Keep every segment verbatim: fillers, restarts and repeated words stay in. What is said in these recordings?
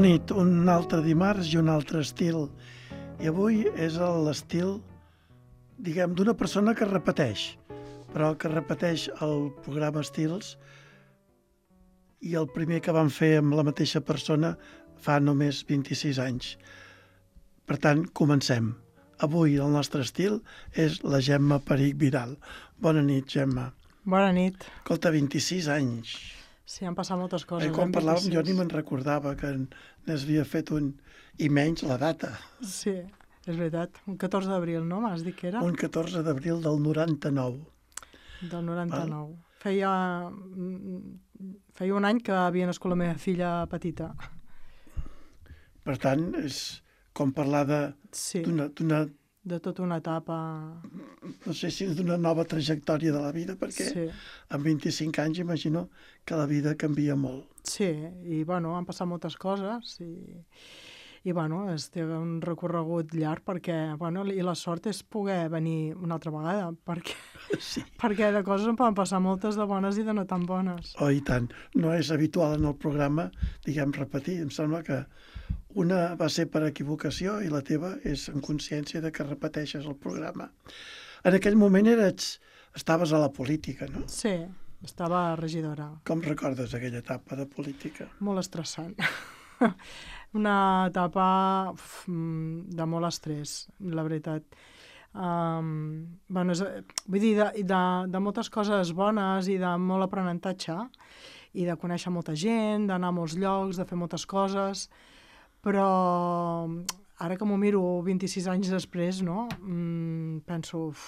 nit, un altre dimarts i un altre estil. I avui és l'estil, diguem, d'una persona que repeteix, però que repeteix el programa Estils, i el primer que vam fer amb la mateixa persona fa només vint-i-sis anys. Per tant, comencem. Avui el nostre estil és la Gemma Perich Vidal. Bona nit, Gemma. Bona nit. Escolta, vint-i-sis anys. Sí, han passat moltes coses. I quan parlàvem jo ni me'n recordava que n'havia fet un... I menys la data. Sí, és veritat. Un catorze d'abril, no? M'has dit que era? Un catorze d'abril del noranta-nou. Del noranta-nou. Feia... Feia un any que havia nascut la meva filla petita. Per tant, és com parlar de... Sí, d'una, d'una, de tota una etapa... no sé si d'una nova trajectòria de la vida, perquè Sí, amb vint-i-cinc anys imagino que la vida canvia molt. sí, i bueno, han passat moltes coses i, i bueno, és té un recorregut llarg perquè, bueno, i la sort és poder venir una altra vegada, perquè, Sí. perquè de coses en poden passar moltes de bones i de no tan bones. Oh, i tant. No és habitual en el programa, diguem, repetir. Em sembla que una va ser per equivocació i la teva és en consciència de que repeteixes el programa. En aquell moment eres, estaves a la política, no? Sí, estava regidora. Com recordes aquella etapa de política? Molt estressant. Una etapa uf, de molt estrès, la veritat. Um, bueno, és, vull dir, de, de, de moltes coses bones i de molt aprenentatge i de conèixer molta gent, d'anar a molts llocs, de fer moltes coses, però ara que m'ho miro vint-i-sis anys després, no? Mm, penso... Uf,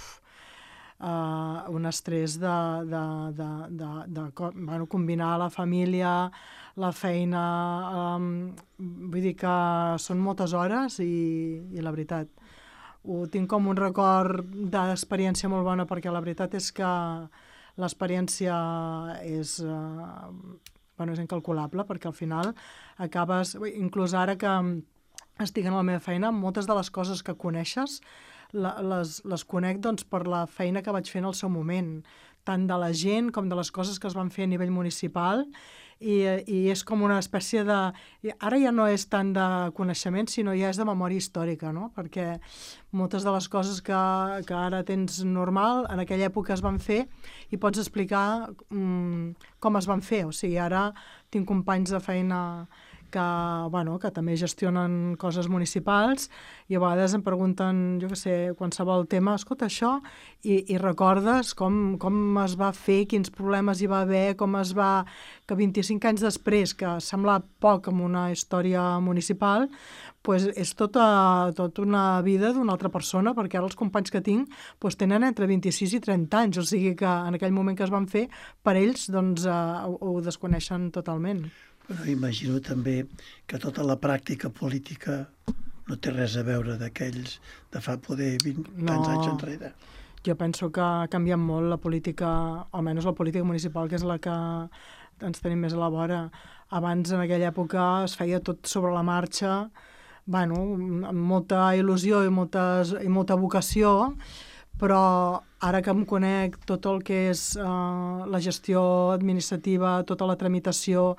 Uh, un estrès de, de, de, de, de, de bueno, combinar la família, la feina, um, vull dir que són moltes hores i, i la veritat, ho tinc com un record d'experiència molt bona perquè la veritat és que l'experiència és, uh, bueno, és incalculable perquè al final acabes, inclús ara que estic en la meva feina, moltes de les coses que coneixes La, les, les conec doncs, per la feina que vaig fer en el seu moment, tant de la gent com de les coses que es van fer a nivell municipal i, i és com una espècie de... Ara ja no és tant de coneixement, sinó ja és de memòria històrica, no? Perquè moltes de les coses que, que ara tens normal, en aquella època es van fer i pots explicar mm, com es van fer. O sigui, ara tinc companys de feina que, bueno, que també gestionen coses municipals i a vegades em pregunten, jo què sé, qualsevol tema, escolta, això, i, i recordes com, com es va fer, quins problemes hi va haver, com es va... que vint-i-cinc anys després, que sembla poc en una història municipal, pues és tota, tota una vida d'una altra persona, perquè ara els companys que tinc pues, tenen entre vint-i-sis i trenta anys, o sigui que en aquell moment que es van fer, per ells doncs, uh, ho, ho desconeixen totalment. Però imagino també que tota la pràctica política no té res a veure d'aquells de fa poder vint No. tants anys enrere. Jo penso que ha canviat molt la política, almenys la política municipal, que és la que ens tenim més a la vora. Abans, en aquella època, es feia tot sobre la marxa, bueno, amb molta il·lusió i, moltes, i molta vocació, però ara que em conec tot el que és uh, la gestió administrativa, tota la tramitació,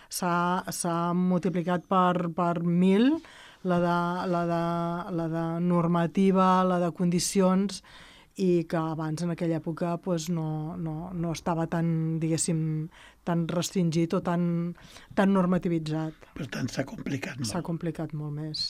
s'ha multiplicat per, per mil, la de, la, de, la de normativa, la de condicions, i que abans en aquella època pues, no, no, no estava tan, diguéssim, tan restringit o tan, tan normativitzat. Per tant, s'ha complicat molt. S'ha complicat molt més.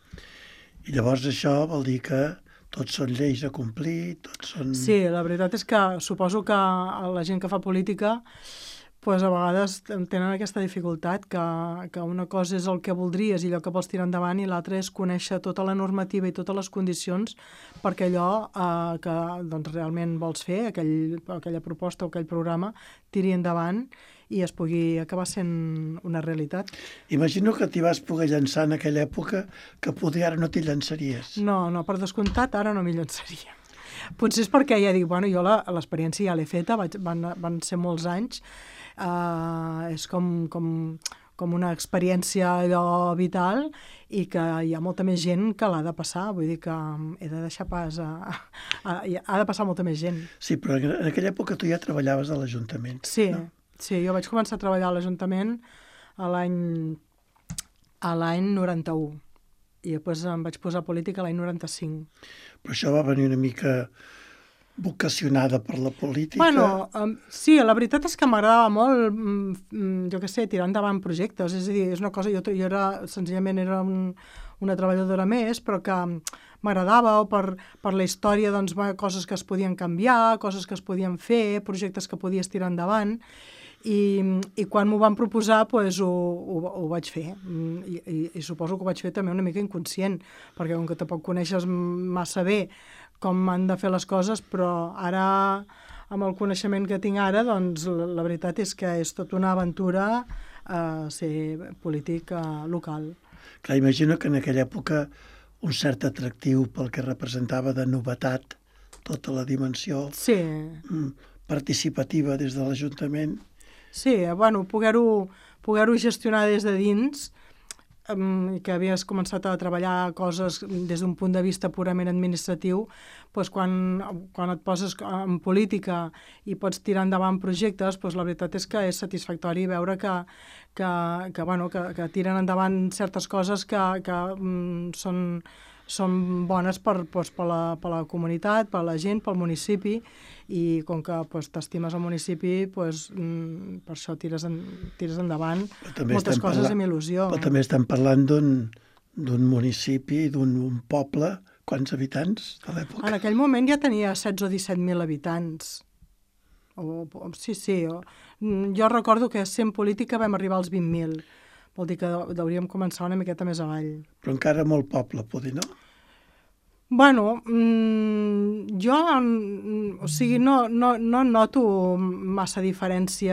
I llavors això vol dir que tots són lleis a complir, tots són... Sí, la veritat és que suposo que la gent que fa política pues a vegades tenen aquesta dificultat que, que una cosa és el que voldries i allò que vols tirar endavant i l'altra és conèixer tota la normativa i totes les condicions perquè allò eh, que doncs, realment vols fer, aquell, aquella proposta o aquell programa, tiri endavant i es pugui acabar sent una realitat. Imagino que t'hi vas poder llançar en aquella època que poder ara no t'hi llançaries. No, no, per descomptat ara no m'hi llançaria. Potser és perquè ja dic, bueno, jo l'experiència ja l'he feta, vaig, van, van ser molts anys, Uh, és com, com, com una experiència allò vital i que hi ha molta més gent que l'ha de passar, vull dir que he de deixar pas a... a, a ha de passar molta més gent. Sí, però en aquella època tu ja treballaves a l'Ajuntament. Sí, no? sí, jo vaig començar a treballar a l'Ajuntament a l'any a l'any noranta-u. I després em vaig posar a política l'any noranta-cinc. Però això va venir una mica vocacionada per la política? Bueno, um, sí, la veritat és que m'agradava molt, mm, jo què sé, tirar endavant projectes. És a dir, és una cosa, jo, jo era, senzillament era un, una treballadora més, però que m'agradava, o per, per la història, doncs, coses que es podien canviar, coses que es podien fer, projectes que podies tirar endavant. I, i quan m'ho van proposar, pues, ho, ho, ho vaig fer. I, i, I suposo que ho vaig fer també una mica inconscient, perquè com que tampoc coneixes massa bé com han de fer les coses, però ara, amb el coneixement que tinc ara, doncs la, la veritat és que és tota una aventura eh, ser polític eh, local. Clar, imagino que en aquella època un cert atractiu pel que representava de novetat, tota la dimensió sí. participativa des de l'Ajuntament. Sí, bueno, poder-ho poder-ho gestionar des de dins, que havies començat a treballar coses des d'un punt de vista purament administratiu, doncs quan, quan et poses en política i pots tirar endavant projectes, doncs la veritat és que és satisfactori veure que, que, que, bueno, que, que tiren endavant certes coses que, que mm, són, són bones per, doncs, per, la, per la comunitat, per la gent, pel municipi, i com que doncs, t'estimes el municipi, doncs, mm, per això tires, en, tires endavant moltes coses parlant, amb il·lusió. Però també estem parlant d'un municipi, d'un poble, quants habitants de l'època? En aquell moment ja tenia setze o disset mil habitants. O, o, sí, sí. O, jo recordo que sent política vam arribar als vint mil. Vol dir que hauríem començar una miqueta més avall. Però encara molt poble, poder, no? Bueno, mmm, jo o sigui, no, no, no noto massa diferència,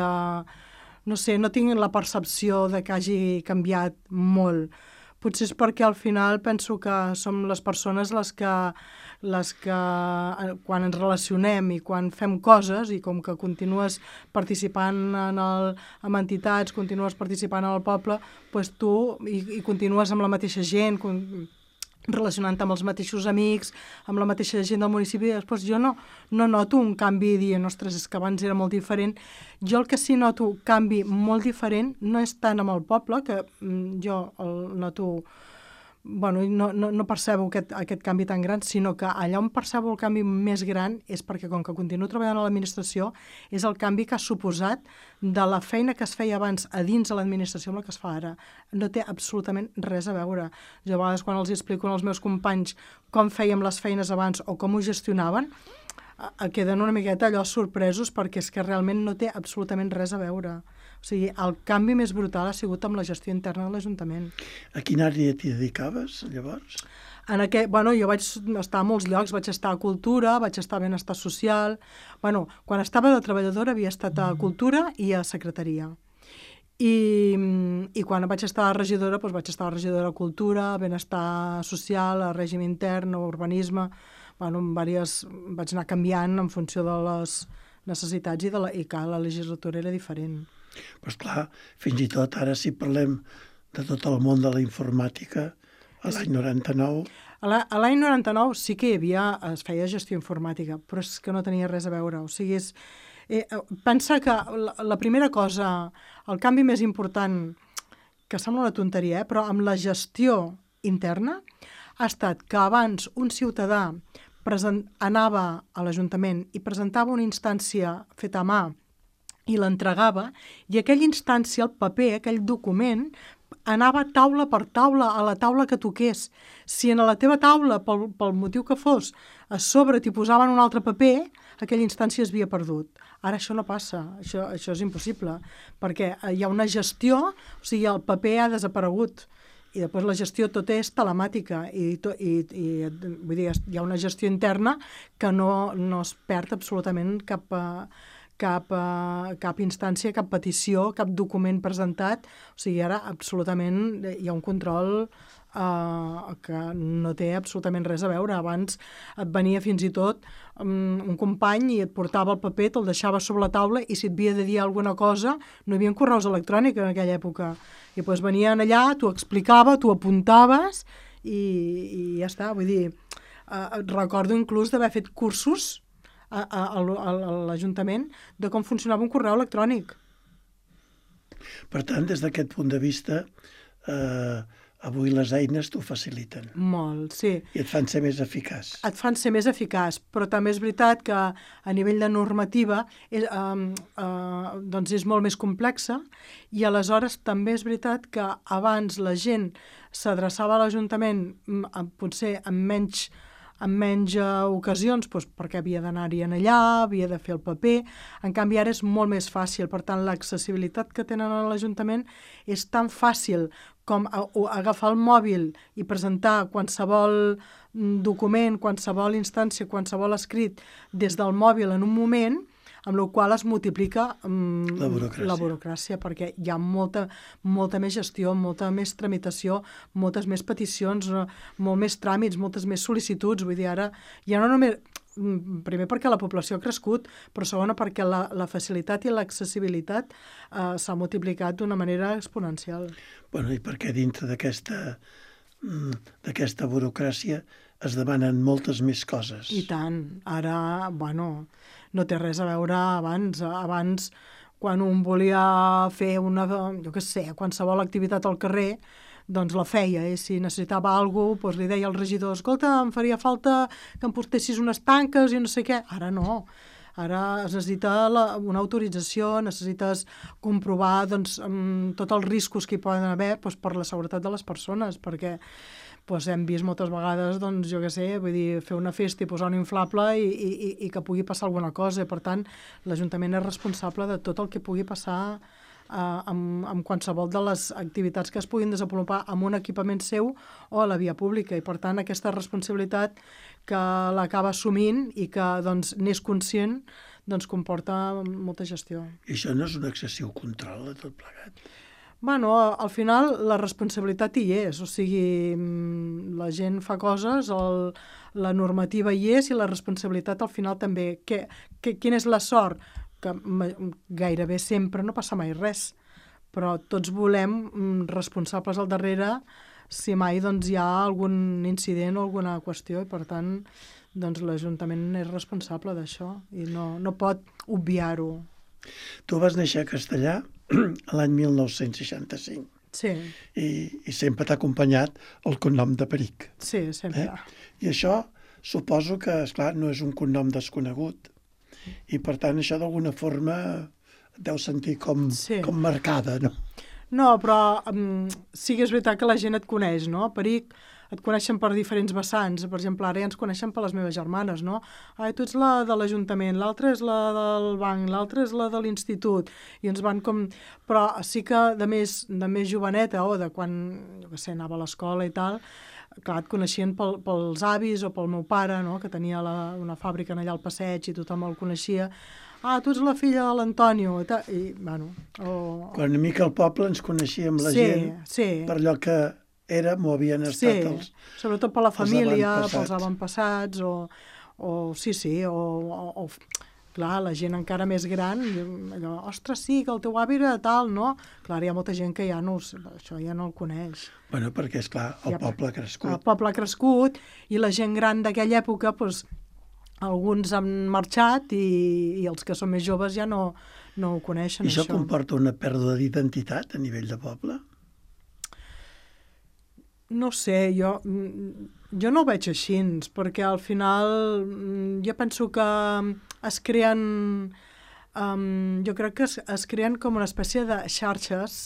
no sé, no tinc la percepció de que hagi canviat molt. Potser és perquè al final penso que som les persones les que, les que quan ens relacionem i quan fem coses, i com que continues participant en el, en entitats, continues participant en el poble, doncs tu i, i continues amb la mateixa gent, relacionant amb els mateixos amics, amb la mateixa gent del municipi, després jo no, no noto un canvi dient, ostres, és que abans era molt diferent. Jo el que sí noto canvi molt diferent no és tant amb el poble, que mm, jo el noto, bueno, no, no, no percebo aquest, aquest canvi tan gran, sinó que allà on percebo el canvi més gran és perquè, com que continuo treballant a l'administració, és el canvi que ha suposat de la feina que es feia abans a dins de l'administració amb la que es fa ara. No té absolutament res a veure. Jo a vegades quan els explico als meus companys com fèiem les feines abans o com ho gestionaven, queden una miqueta allò sorpresos, perquè és que realment no té absolutament res a veure. O sigui, el canvi més brutal ha sigut amb la gestió interna de l'Ajuntament. A quina àrea t'hi dedicaves, llavors? En aquest, bueno, jo vaig estar a molts llocs, vaig estar a Cultura, vaig estar a Benestar Social. Bueno, quan estava de treballadora havia estat a Cultura i a Secretaria. I, i quan vaig estar a regidora, doncs vaig estar a regidora a Cultura, a Benestar Social, a Règim Intern, a Urbanisme. Bueno, en diverses, vaig anar canviant en funció de les necessitats i, de la, i que la legislatura era diferent. Però esclar, fins i tot ara si parlem de tot el món de la informàtica, a l'any noranta-nou... A l'any noranta-nou sí que hi havia, es feia gestió informàtica, però és que no tenia res a veure. O sigui, és, eh, pensa que la, la primera cosa, el canvi més important, que sembla una tonteria, eh, però amb la gestió interna, ha estat que abans un ciutadà present, anava a l'Ajuntament i presentava una instància feta a mà i l'entregava, i aquella instància, el paper, aquell document, anava taula per taula, a la taula que toqués. Si en la teva taula, pel, pel motiu que fos, a sobre t'hi posaven un altre paper, aquella instància es havia perdut. Ara això no passa, això, això és impossible, perquè hi ha una gestió, o sigui, el paper ha desaparegut, i després la gestió tot és telemàtica, i, to, i, i vull dir, hi ha una gestió interna que no, no es perd absolutament cap... Cap, uh, cap instància, cap petició, cap document presentat. O sigui, ara absolutament hi ha un control uh, que no té absolutament res a veure. Abans et venia fins i tot um, un company i et portava el paper, te'l deixava sobre la taula, i si et havia de dir alguna cosa, no hi havia correus electrònics en aquella època. I doncs venien allà, t'ho explicava, t'ho apuntaves i, i ja està. Vull dir, uh, recordo inclús d'haver fet cursos a, a, a, a l'Ajuntament de com funcionava un correu electrònic. Per tant, des d'aquest punt de vista, eh, avui les eines t'ho faciliten. Molt, sí. I et fan ser més eficaç. Et fan ser més eficaç, però també és veritat que a nivell de normativa és, eh, eh, doncs és molt més complexa i aleshores també és veritat que abans la gent s'adreçava a l'Ajuntament mm, potser amb menys en menys uh, ocasions, doncs, perquè havia d'anar-hi allà, havia de fer el paper. En canvi, ara és molt més fàcil. Per tant, l'accessibilitat que tenen a l'Ajuntament és tan fàcil com a, a, agafar el mòbil i presentar qualsevol document, qualsevol instància, qualsevol escrit des del mòbil en un moment, amb la qual es multiplica um, la, burocràcia. la burocràcia, perquè hi ha molta, molta més gestió, molta més tramitació, moltes més peticions, molt més tràmits, moltes més sol·licituds. Vull dir, ara ja no només... Primer perquè la població ha crescut, però segona perquè la, la facilitat i l'accessibilitat eh, s'ha multiplicat d'una manera exponencial. Bueno, i perquè dintre d'aquesta d'aquesta burocràcia es demanen moltes més coses. I tant. Ara, bueno, no té res a veure abans. Abans, quan un volia fer una, jo què sé, qualsevol activitat al carrer, doncs la feia, i si necessitava alguna cosa, doncs li deia al regidor, escolta, em faria falta que em portessis unes tanques i no sé què. Ara no. Ara es necessita la, una autorització, necessites comprovar doncs, tots els riscos que hi poden haver doncs, per la seguretat de les persones, perquè doncs, hem vist moltes vegades, doncs, jo què sé, vull dir, fer una festa i posar un inflable i, i, i que pugui passar alguna cosa. Per tant, l'Ajuntament és responsable de tot el que pugui passar eh, amb, amb qualsevol de les activitats que es puguin desenvolupar amb un equipament seu o a la via pública. I, per tant, aquesta responsabilitat que l'acaba assumint i que doncs, n'és conscient, doncs, comporta molta gestió. I això no és un excessiu control de tot plegat? Bueno, al final la responsabilitat hi és, o sigui, la gent fa coses, el, la normativa hi és i la responsabilitat al final també. Que, que, quina és la sort? Que gairebé sempre no passa mai res, però tots volem responsables al darrere si mai doncs, hi ha algun incident o alguna qüestió, i per tant doncs, l'Ajuntament és responsable d'això i no, no pot obviar-ho. Tu vas néixer a Castellà l'any mil nou-cents seixanta-cinc. Sí. I, i sempre t'ha acompanyat el cognom de Peric. Sí, sempre. Eh? I això suposo que, esclar, no és un cognom desconegut i per tant això d'alguna forma et deu sentir com, sí. com marcada, no? No, però um, sí que és veritat que la gent et coneix, no? Peric, et coneixen per diferents vessants. Per exemple, ara ja ens coneixen per les meves germanes, no? Ai, tu ets la de l'Ajuntament, l'altra és la del banc, l'altra és la de l'institut. I ens van com... Però sí que de més, de més joveneta, o de quan, jo què sé, anava a l'escola i tal, clar, et coneixien pel, pels avis o pel meu pare, no? Que tenia la, una fàbrica allà al passeig i tothom el coneixia. Ah, tu ets la filla de l'Antonio, i, i bueno... O... Quan una mica al poble ens coneixíem la sí, gent sí. per allò que érem o havien estat sí, els sobretot per la família, pels avantpassats. avantpassats, o, o sí, sí, o, o, o... Clar, la gent encara més gran, allò, ostres, sí, que el teu avi era tal, no? Clar, hi ha molta gent que ja no, això ja no el coneix. Bueno, perquè, esclar, el ja, poble ha crescut. El poble ha crescut, i la gent gran d'aquella època, doncs, alguns han marxat i, i els que són més joves ja no, no ho coneixen, I això. I això això comporta una pèrdua d'identitat a nivell de poble? No sé, jo, jo no ho veig així, perquè al final jo penso que es creen, um, jo crec que es, es creen com una espècie de xarxes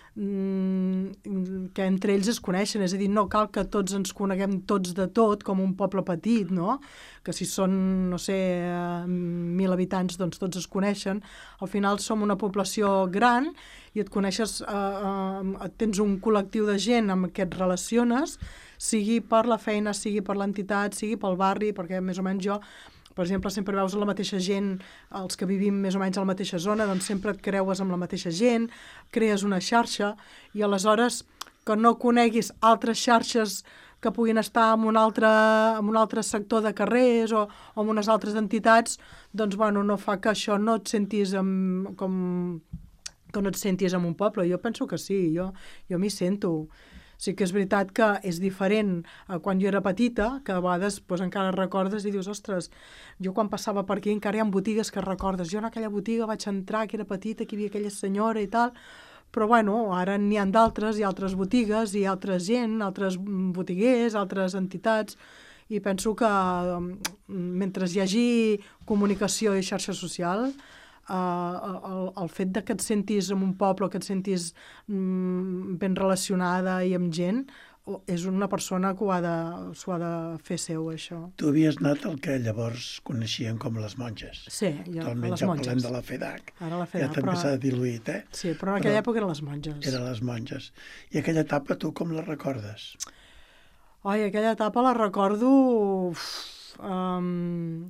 que entre ells es coneixen, és a dir, no cal que tots ens coneguem tots de tot, com un poble petit, no? Que si són, no sé, mil habitants, doncs tots es coneixen. Al final som una població gran i et coneixes, eh, eh, tens un col·lectiu de gent amb què et relaciones, sigui per la feina, sigui per l'entitat, sigui pel barri, perquè més o menys jo, per exemple, sempre veus la mateixa gent, els que vivim més o menys a la mateixa zona, doncs sempre et creues amb la mateixa gent, crees una xarxa, i aleshores que no coneguis altres xarxes que puguin estar en un altre, en un altre sector de carrers o, o en unes altres entitats, doncs bueno, no fa que això no et sentis amb, com, que no et sentis en un poble. Jo penso que sí, jo, jo m'hi sento. Sí que és veritat que és diferent a quan jo era petita, que a vegades doncs, encara recordes i dius, ostres, jo quan passava per aquí encara hi ha botigues que recordes. Jo en aquella botiga vaig entrar, que era petita, que hi havia aquella senyora i tal, però bueno, ara n'hi ha d'altres, hi ha altres botigues, hi ha altra gent, altres botiguers, altres entitats, i penso que mentre hi hagi comunicació i xarxa social, eh, el, el fet de que et sentis en un poble, que et sentis mm, ben relacionada i amb gent, és una persona que ho ha de, s'ho ha de fer seu, això. Tu havies anat al que llavors coneixien com les monges. Sí, jo, Actualment a les ja monges. parlem de la FEDAC. Ara la FEDAC, Ja també però... s'ha diluït, eh? Sí, però en aquella Però època eren les monges. Eren les monges. I aquella etapa tu com la recordes? Oi, aquella etapa la recordo... Uf, um,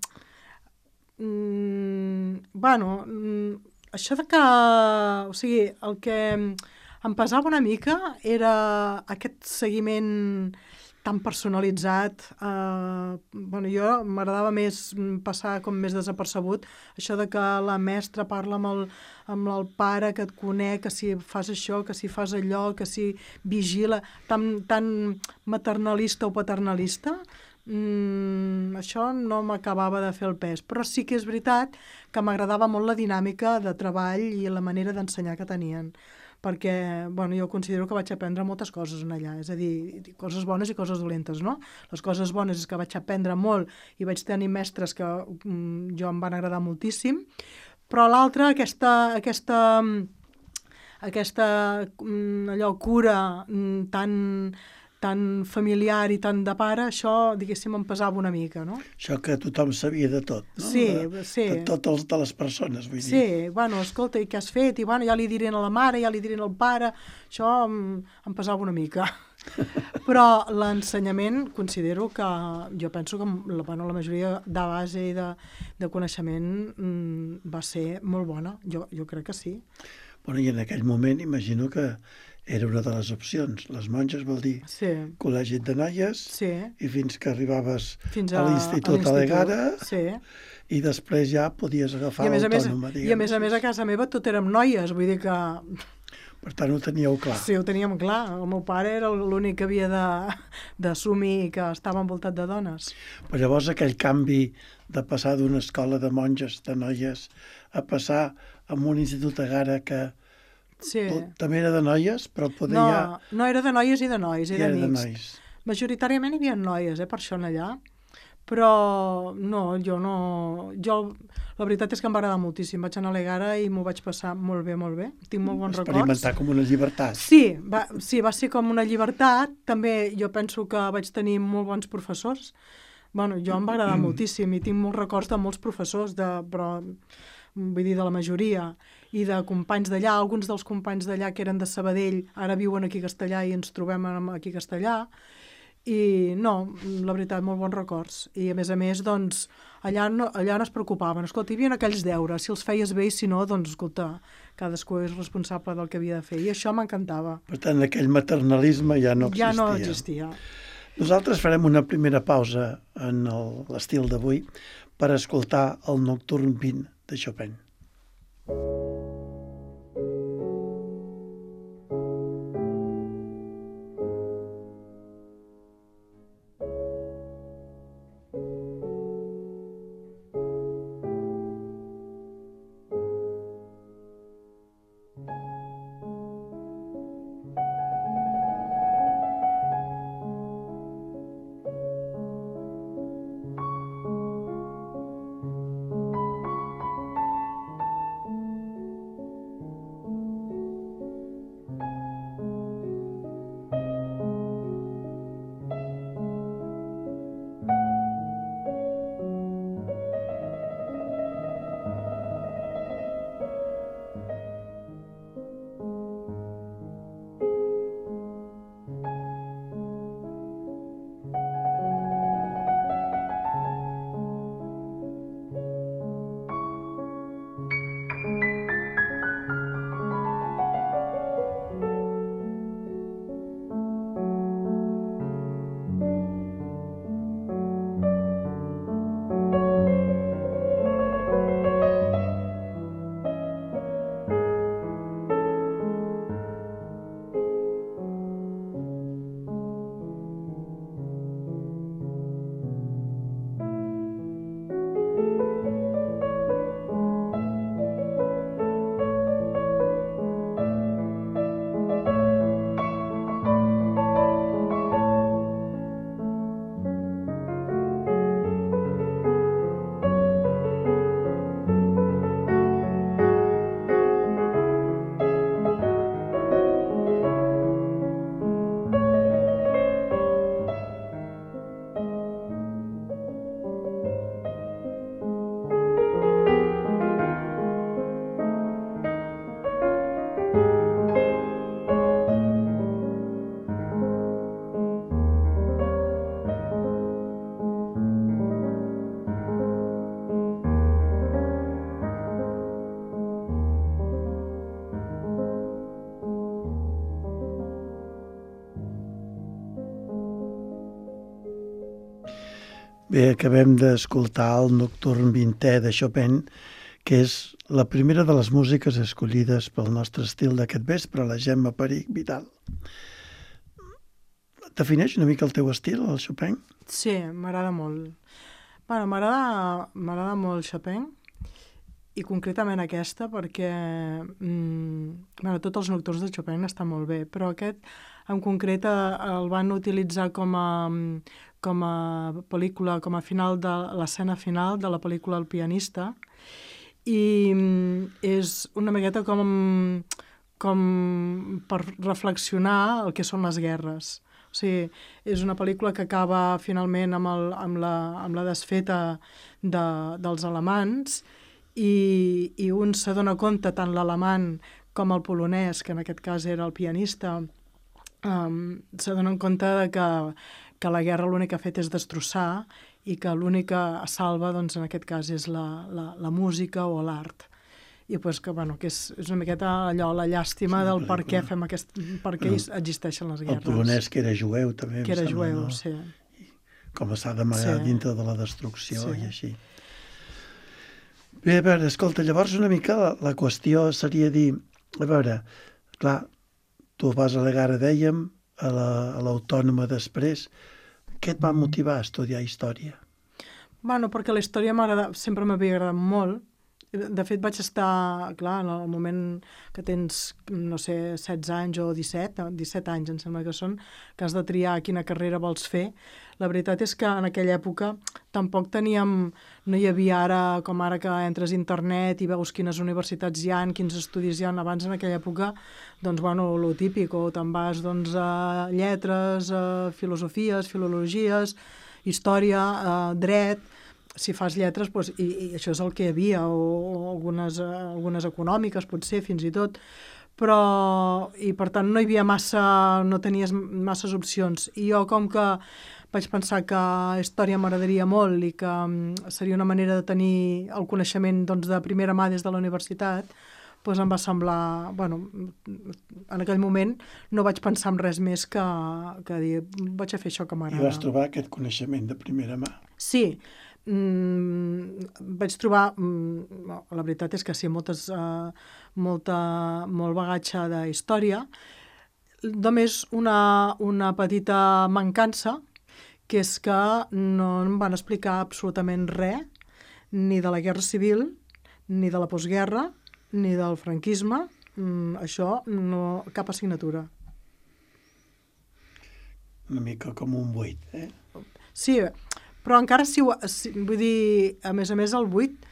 mm, bueno, mm, això de que... O sigui, el que em pesava una mica era aquest seguiment tan personalitzat. Uh, bueno, jo m'agradava més passar com més desapercebut, això de que la mestra parla amb el, amb el pare que et conec, que si fas això, que si fas allò, que si vigila, tan, tan maternalista o paternalista, mm, això no m'acabava de fer el pes. Però sí que és veritat que m'agradava molt la dinàmica de treball i la manera d'ensenyar que tenien, perquè bueno, jo considero que vaig aprendre moltes coses en allà, és a dir, coses bones i coses dolentes, no? Les coses bones és que vaig aprendre molt i vaig tenir mestres que mm, jo em van agradar moltíssim, però l'altra, aquesta, aquesta, aquesta mm, allò, cura mm, tan, tan familiar i tan de pare, això, diguéssim, em pesava una mica, no? Això que tothom sabia de tot, no? Sí, de, sí. De totes de les persones, vull dir. Sí, bueno, escolta, i què has fet? I bueno, ja li diré a la mare, ja li diré al pare, això em, em pesava una mica. Però l'ensenyament considero que, jo penso que la, bueno, la majoria de base i de, de coneixement mm, va ser molt bona, jo, jo crec que sí. Bueno, i en aquell moment imagino que era una de les opcions. Les monges vol dir sí. col·legi de noies, sí. i fins que arribaves fins a, a l'Institut Alegara, sí. i després ja podies agafar l'autònoma, diguem. I a més a més a casa meva tot érem noies, vull dir que... Per tant, ho teníeu clar. Sí, ho teníem clar. El meu pare era l'únic que havia d'assumir que estava envoltat de dones. Però llavors aquell canvi de passar d'una escola de monges, de noies, a passar a un institut Alegara que sí. també era de noies, però poder no, ja... No, era de noies i de nois, i, I de era mixt. de nois. Majoritàriament hi havia noies, eh, per això en allà. Però no, jo no... Jo, la veritat és que em va agradar moltíssim. Vaig anar a l'Egara i m'ho vaig passar molt bé, molt bé. Tinc molt bons records. Experimentar com una llibertat. Sí va, sí, va ser com una llibertat. També jo penso que vaig tenir molt bons professors. Bueno, jo em va agradar moltíssim i tinc molts records de molts professors, de, però vull dir, de la majoria, i de companys d'allà. Alguns dels companys d'allà que eren de Sabadell ara viuen aquí a Castellà i ens trobem aquí a Castellà. I no, la veritat, molt bons records. I a més a més, doncs, allà no, allà no es preocupaven. Escolta, hi havia aquells deures, si els feies bé i si no, doncs, escolta, cadascú és responsable del que havia de fer. I això m'encantava. Per tant, aquell maternalisme ja no existia. Ja no existia. Nosaltres farem una primera pausa en l'estil d'avui per escoltar el Nocturn vint de Chopin. Bé, acabem d'escoltar el Nocturn vintè de Chopin, que és la primera de les músiques escollides pel nostre estil d'aquest vespre, la Gemma Perich Vidal. Defineix una mica el teu estil, el Chopin? Sí, m'agrada molt. Bueno, m'agrada m'agrada molt Chopin, i concretament aquesta perquè mm, bueno, tots els nocturns de Chopin estan molt bé, però aquest en concret el van utilitzar com a, com a pel·lícula, com a final de l'escena final de la pel·lícula El pianista, i mm, és una miqueta com, com per reflexionar el que són les guerres. O sigui, és una pel·lícula que acaba finalment amb, el, amb, la, amb la desfeta de, dels alemans, i, i un s'adona compte, tant l'alemany com el polonès, que en aquest cas era el pianista, um, s'adonen compte de que, que la guerra l'únic que ha fet és destrossar i que l'únic que salva, doncs, en aquest cas, és la, la, la música o l'art. I pues, que, bueno, que és, és una miqueta allò, la llàstima sí, del per què fem aquest, per què bueno, existeixen les guerres. El polonès que era jueu, també. Que era sembla, jueu, no? sí. Com s'ha d'amagar sí. dintre de la destrucció sí. i així. Bé, a veure, escolta, llavors una mica la, la qüestió seria dir, a veure, clar, tu vas a la gara, dèiem, a l'Autònoma la, després, què et va motivar a estudiar història? Bueno, perquè la història sempre m'havia agradat molt. De fet, vaig estar, clar, en el moment que tens, no sé, setze anys o disset, disset anys em sembla que són, que has de triar quina carrera vols fer. La veritat és que en aquella època tampoc teníem, no hi havia ara, com ara que entres a internet i veus quines universitats hi ha, quins estudis hi ha. Abans, en aquella època, doncs, bueno, lo típic, o te'n vas, doncs, a lletres, a filosofies, filologies, història, a dret. Si fas lletres, doncs, i, i això és el que hi havia, o, o algunes, algunes econòmiques, potser, fins i tot, però, i per tant no hi havia massa, no tenies masses opcions. I jo, com que vaig pensar que història m'agradaria molt i que um, seria una manera de tenir el coneixement, doncs, de primera mà des de la universitat, doncs em va semblar, bueno, en aquell moment no vaig pensar en res més que, que dir, vaig a fer això que m'agrada. I vas trobar aquest coneixement de primera mà? Sí, Mm, vaig trobar, mm, la veritat és que sí, moltes, uh, molta, molt bagatge de història, només una, una petita mancança, que és que no em van explicar absolutament res, ni de la Guerra Civil, ni de la postguerra, ni del franquisme, mm, això, no, cap assignatura. Una mica com un buit, eh? Sí, però encara si, si vull dir, a més a més el buit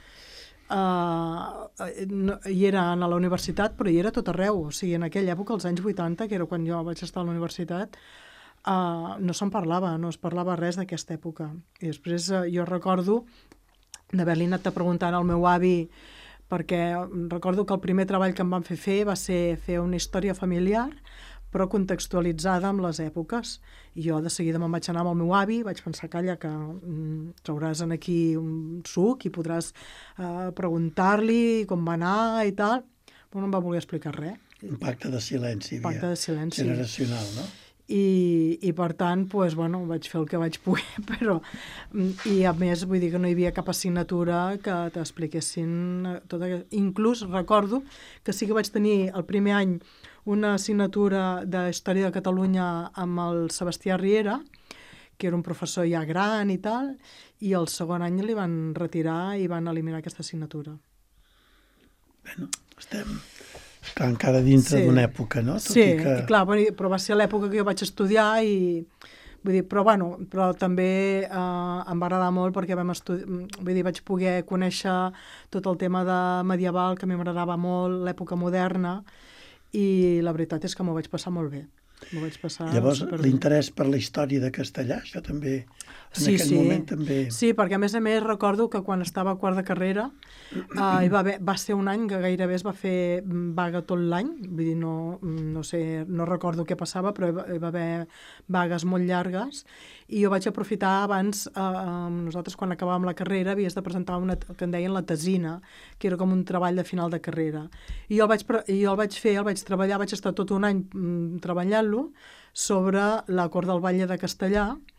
uh, no, hi era a la universitat, però hi era tot arreu. O sigui, en aquella època, als anys vuitanta, que era quan jo vaig estar a la universitat, uh, no se'n parlava, no es parlava res d'aquesta època. I després uh, jo recordo d'haver-li anat a preguntar al meu avi, perquè recordo que el primer treball que em van fer fer va ser fer una història familiar, però contextualitzada amb les èpoques. I jo de seguida me'n vaig anar amb el meu avi, vaig pensar, calla, que mm, trauràs en aquí un suc i podràs uh, preguntar-li com va anar i tal. Però no em va voler explicar res. Un pacte de silenci, un pacte de silenci. Generacional, no? I, i per tant, pues, bueno, vaig fer el que vaig poder, però... I a més, vull dir que no hi havia cap assignatura que t'expliquessin tot això. Inclús recordo que sí que vaig tenir el primer any una assignatura de Història de Catalunya amb el Sebastià Riera, que era un professor ja gran i tal, i el segon any li van retirar i van eliminar aquesta assignatura. Bueno, estem clar, encara dintre sí. d'una època, no? Tot sí, i que... clar, però va ser l'època que jo vaig estudiar i... Vull dir, però, bueno, però també eh, em va agradar molt perquè vam estudi... vull dir, vaig poder conèixer tot el tema de medieval, que a mi m'agradava molt, l'època moderna, i la veritat és que m'ho vaig passar molt bé. M'ho vaig passar Llavors, superbé. l'interès per la història de Castellà, això també, en sí, aquell sí. moment també... Sí, perquè a més a més recordo que quan estava a quart de carrera eh, hi va, haver, va ser un any que gairebé es va fer vaga tot l'any, vull dir, no, no sé, no recordo què passava, però hi va, hi va haver vagues molt llargues, i jo vaig aprofitar abans, eh, nosaltres quan acabàvem la carrera havies de presentar una que en deien la tesina, que era com un treball de final de carrera. I jo el vaig, jo el vaig fer, el vaig treballar, vaig estar tot un any mm, treballant-lo sobre la cort del Batlle de Castellà,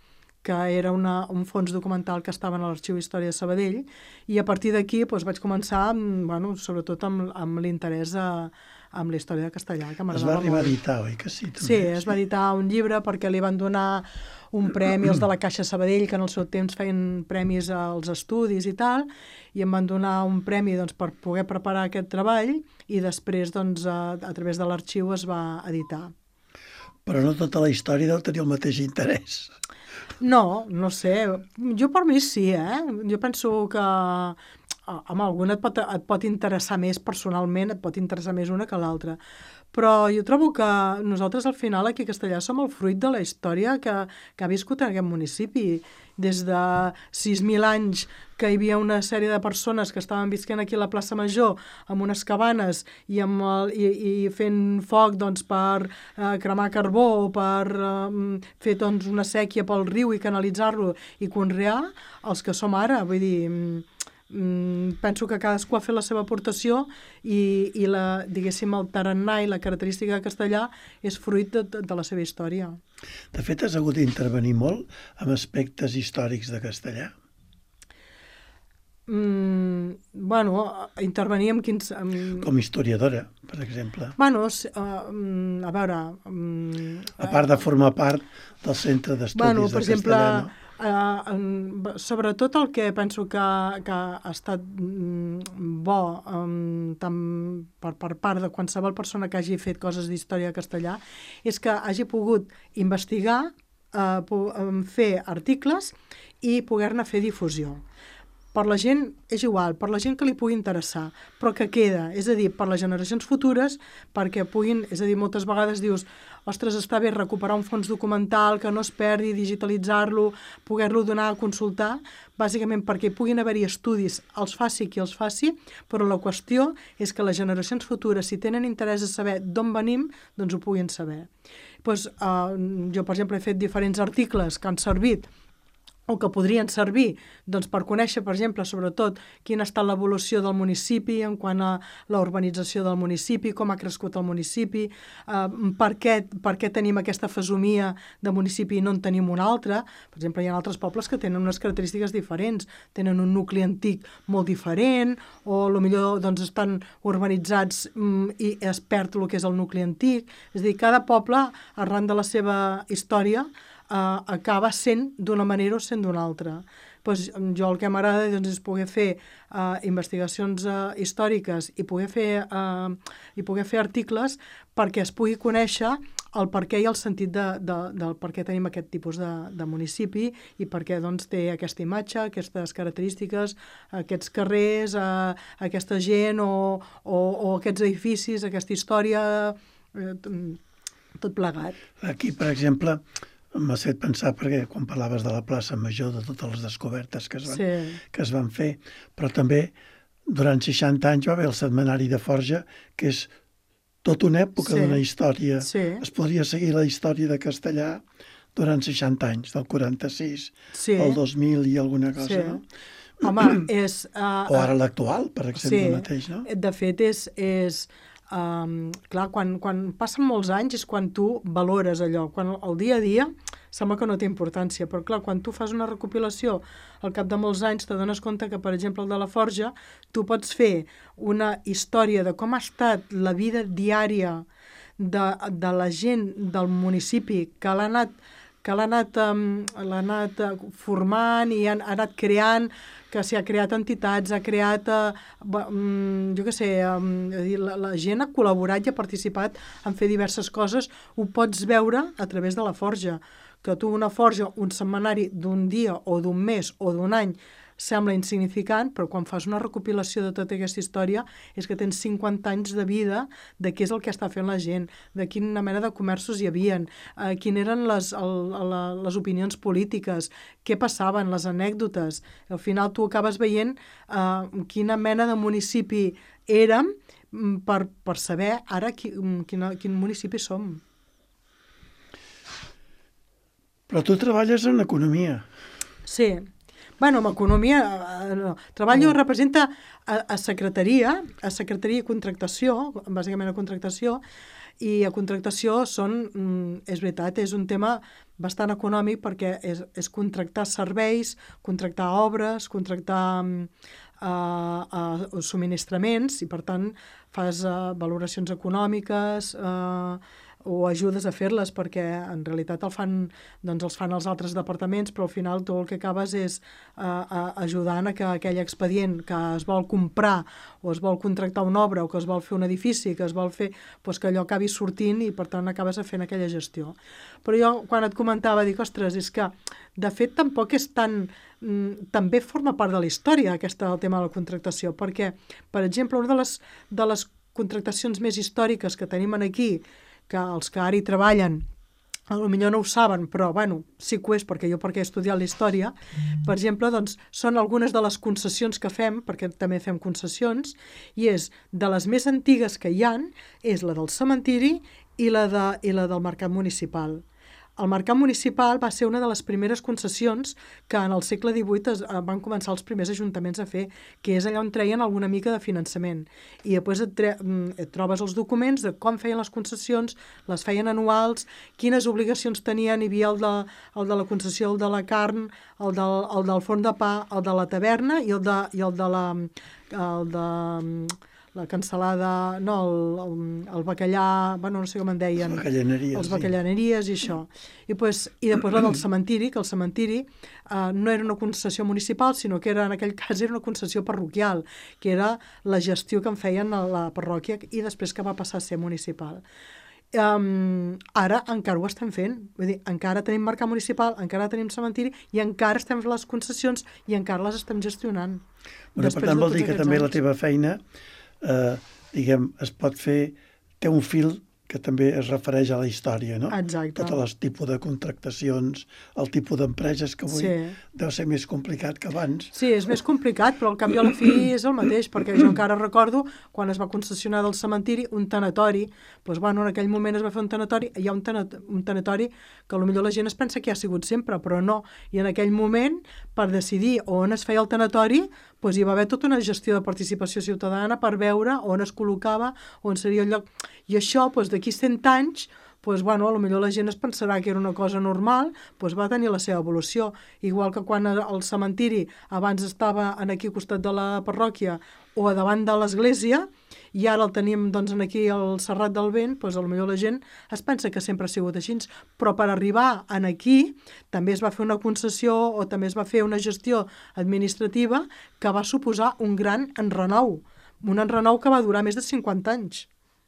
que era una, un fons documental que estava a l'Arxiu Història de Sabadell, i a partir d'aquí doncs, vaig començar, amb, bueno, sobretot amb, amb l'interès a, amb la història de castellà, que m'agradava molt. Es va arribar a editar, oi que sí? També? Sí, es va editar un llibre perquè li van donar un premi als de la Caixa Sabadell, que en el seu temps feien premis als estudis i tal, i em van donar un premi doncs, per poder preparar aquest treball, i després doncs, a, a través de l'arxiu es va editar. Però no tota la història deu tenir el mateix interès. No, no sé. Jo per mi sí, eh? Jo penso que amb alguna et pot, et pot interessar més personalment, et pot interessar més una que l'altra. Però jo trobo que nosaltres al final aquí a Castellar som el fruit de la història que, que ha viscut en aquest municipi. Des de sis mil anys que hi havia una sèrie de persones que estaven visquent aquí a la plaça Major amb unes cabanes i, amb el, i, i fent foc doncs, per eh, cremar carbó o per eh, fer doncs, una sèquia pel riu i canalitzar-lo i conrear, els que som ara. Vull dir, mm, penso que cadascú ha fet la seva aportació i, i la, diguéssim, el tarannà i la característica de Castellar és fruit de, de, de la seva història. De fet, has hagut d'intervenir molt en aspectes històrics de Castellar? Mm, bueno, intervenir en quins... En... Com historiadora, per exemple. Bueno, uh, a veure... Um, a part de formar part del Centre d'Estudis bueno, de per exemple, Castellar, no? Uh, um, sobretot el que penso que, que ha estat um, bo um, tant per, per part de qualsevol persona que hagi fet coses d'història de Castellar és que hagi pogut investigar, uh, um, fer articles i poder-ne fer difusió. Per la gent és igual, per la gent que li pugui interessar, però que queda, és a dir, per les generacions futures, perquè puguin, és a dir, moltes vegades dius, ostres, està bé recuperar un fons documental, que no es perdi, digitalitzar-lo, poder-lo donar a consultar, bàsicament perquè puguin haver-hi estudis, els faci qui els faci, però la qüestió és que les generacions futures, si tenen interès a saber d'on venim, doncs ho puguin saber. Pues, uh, jo, per exemple, he fet diferents articles que han servit o que podrien servir doncs, per conèixer, per exemple, sobretot quina ha estat l'evolució del municipi en quant a la urbanització del municipi, com ha crescut el municipi, eh, per, què, per què tenim aquesta fesomia de municipi i no en tenim un altre. Per exemple, hi ha altres pobles que tenen unes característiques diferents, tenen un nucli antic molt diferent, o potser doncs, estan urbanitzats mm, i es perd el que és el nucli antic. És a dir, cada poble, arran de la seva història, Uh, acaba sent d'una manera o sent d'una altra. Pues, jo el que m'agrada doncs, és poder fer uh, investigacions uh, històriques i poder, fer, uh, i poder fer articles perquè es pugui conèixer el per què i el sentit de, de, del per què tenim aquest tipus de, de municipi i per què doncs, té aquesta imatge, aquestes característiques, aquests carrers, uh, aquesta gent o, o, o aquests edificis, aquesta història, eh, tot plegat. Aquí, per exemple, m'ha fet pensar, perquè quan parlaves de la plaça Major, de totes les descobertes que es van, sí. que es van fer, però també durant seixanta anys va haver el Setmanari de Forja, que és tota una època sí. d'una història. Sí. Es podria seguir la història de Castellar durant seixanta anys, del quaranta-sis sí. al dos mil i alguna cosa, sí. no? Home, és... Uh, o ara l'actual, per exemple, sí. mateix, no? De fet, és... és... Um, clar, quan, quan passen molts anys és quan tu valores allò, quan el dia a dia sembla que no té importància, però clar, quan tu fas una recopilació al cap de molts anys t'adones compte que, per exemple, el de la Forja tu pots fer una història de com ha estat la vida diària de, de la gent del municipi que l'ha anat que l'ha anat, um, l'ha anat uh, formant i ha, ha anat creant, que s'hi ha creat entitats, ha creat, uh, um, jo què sé, um, la, la gent ha col·laborat i ha participat en fer diverses coses, ho pots veure a través de la Forja, que tu una Forja, un setmanari d'un dia o d'un mes o d'un any, sembla insignificant, però quan fas una recopilació de tota aquesta història és que tens cinquanta anys de vida de què és el que està fent la gent, de quina mena de comerços hi havien, eh, quines eren les, el, la, les opinions polítiques, què passaven, les anècdotes. Al final tu acabes veient eh, quina mena de municipi érem per, per saber ara qui, quina, quin municipi som. Però tu treballes en economia. Sí. Bueno, amb economia, eh, no. Treballo oh. representa a, a secretaria, a secretaria i contractació, bàsicament a contractació, i a contractació són, és veritat, és un tema bastant econòmic perquè és, és contractar serveis, contractar obres, contractar uh, uh, subministraments i, per tant, fas uh, valoracions econòmiques uh, o ajudes a fer-les perquè en realitat el fan, doncs els fan els altres departaments, però al final tu el que acabes és uh, uh, ajudant a que aquell expedient que es vol comprar o es vol contractar una obra o que es vol fer un edifici, que es vol fer, doncs que allò acabi sortint i per tant acabes fent aquella gestió. Però jo quan et comentava dic, ostres, és que de fet tampoc és tan... Mm, també forma part de la història aquesta, el tema de la contractació, perquè, per exemple, una de les, de les contractacions més històriques que tenim aquí, que els que ara hi treballen potser no ho saben, però bueno, sí que ho és perquè jo perquè he estudiat la història, per exemple, doncs, són algunes de les concessions que fem, perquè també fem concessions, i és de les més antigues que hi han, és la del cementiri i la, de, i la del mercat municipal. El mercat municipal va ser una de les primeres concessions que en el segle divuit es, van començar els primers ajuntaments a fer, que és allà on treien alguna mica de finançament. I després et, tre et trobes els documents de com feien les concessions, les feien anuals, quines obligacions tenien, hi havia el de, el de la concessió, el de la carn, el del, el del forn de pa, el de la taverna i el de, i el de la... El de, la cansalada, no, el, el, el bacallà, bueno, no sé com en deien. Les bacallaneries. Els bacallaneries i això. I, pues, i després la del cementiri, que el cementiri eh, no era una concessió municipal, sinó que era, en aquell cas era una concessió parroquial, que era la gestió que en feien a la parròquia i després que va passar a ser municipal. Um, ara encara ho estem fent, vull dir, encara tenim mercat municipal, encara tenim cementiri i encara estem fent les concessions i encara les estem gestionant. Bueno, per tant, vol dir que també anys. La teva feina Eh, diguem, es pot fer, té un fil que també es refereix a la història, no? Exacte. Tot el tipus de contractacions, el tipus d'empreses que avui sí. Deu ser més complicat que abans. Sí, és més complicat, però al canvi a la fi és el mateix, perquè jo encara recordo quan es va concessionar del cementiri un tanatori, doncs bueno, en aquell moment es va fer un tanatori, hi ha un, tanat un tanatori que potser la gent es pensa que hi ha sigut sempre, però no, i en aquell moment, per decidir on es feia el tanatori, doncs hi va haver tota una gestió de participació ciutadana per veure on es col·locava, on seria el lloc. I això, doncs, d'aquí cent anys, doncs, bueno, potser la gent es pensarà que era una cosa normal, doncs va tenir la seva evolució. Igual que quan el cementiri abans estava aquí al costat de la parròquia o a davant de l'església, i ara el tenim doncs, aquí al Serrat del Vent, doncs potser la gent es pensa que sempre ha sigut així, però per arribar aquí també es va fer una concessió o també es va fer una gestió administrativa que va suposar un gran enrenou, un enrenou que va durar més de cinquanta anys.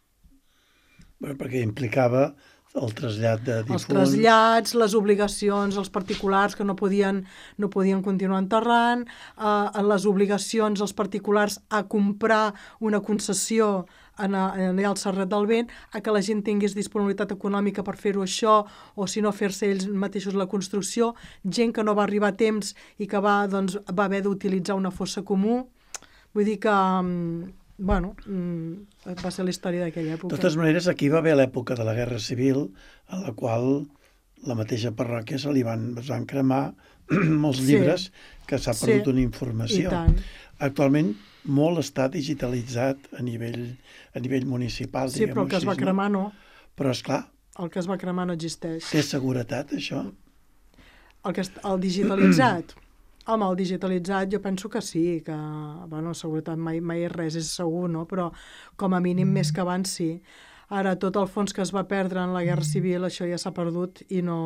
Bueno, perquè implicava el trasllat de difunts. Els trasllats, les obligacions, els particulars que no podien, no podien continuar enterrant, eh, les obligacions als particulars a comprar una concessió en, en allà al Serrat del Vent, a que la gent tingués disponibilitat econòmica per fer-ho això, o si no fer-se ells mateixos la construcció, gent que no va arribar a temps i que va, doncs, va haver d'utilitzar una fossa comú. Vull dir que... bueno, va ser la història d'aquella època. De totes maneres, aquí va haver l'època de la Guerra Civil, a la qual la mateixa parròquia se li van, es van cremar molts sí. llibres que s'ha perdut sí. una informació. Actualment, molt està digitalitzat a nivell, a nivell municipal. Sí, però el que així, es va cremar no. Però, esclar... El que es va cremar no existeix. Té seguretat, això? El, que, el digitalitzat... Home, el digitalitzat jo penso que sí, que, bueno, seguretat mai, mai res és segur, no? Però com a mínim més que abans sí. Ara, tot el fons que es va perdre en la Guerra Civil, això ja s'ha perdut i no...